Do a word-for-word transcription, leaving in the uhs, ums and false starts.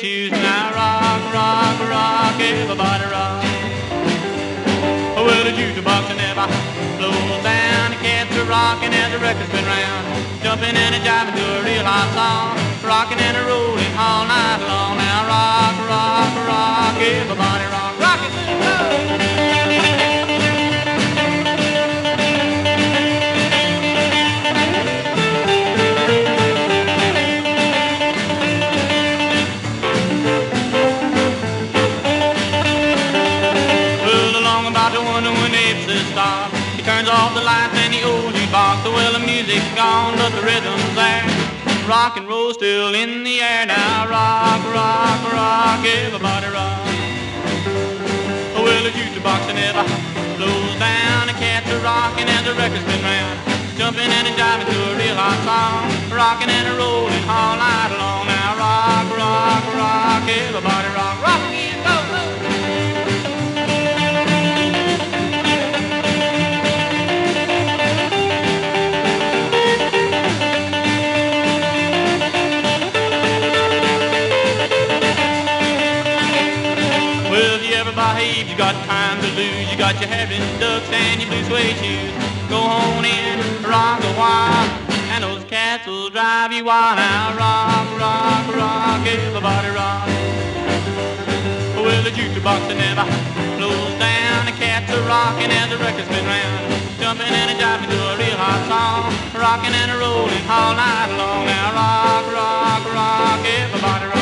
shoes. Now rock, rock, rock, everybody rock. Well, the jukebox never slows down. The cats are rocking as the record's been round. Jumping and a jiving to a real hot song. Rocking and a rolling all night long. Now rock, rock, rock, everybody rock. Rock it, go! Stop. He turns off the lights and the old jukebox. Well, the music's gone, but the rhythm's there. Rock and roll still in the air now. Rock, rock, rock, everybody rock. Well, the jukebox never slows down. The cats are rocking as the record's been round. Jumping and a jiving to a real hot song. Rocking and a rolling all night long. Now rock, rock, rock, everybody rock. Rock again, go, go! Behave, you got time to lose. You got your hair in ducks and your blue suede shoes. Go on in, rock a while, and those cats will drive you wild. Now rock, rock, rock, everybody rock. Well, the jukebox never slows down. The cats are rocking as the record's been round. Jumping and a jiving to a real hot song. Rocking and a rolling all night long. Now rock, rock, rock, everybody rock.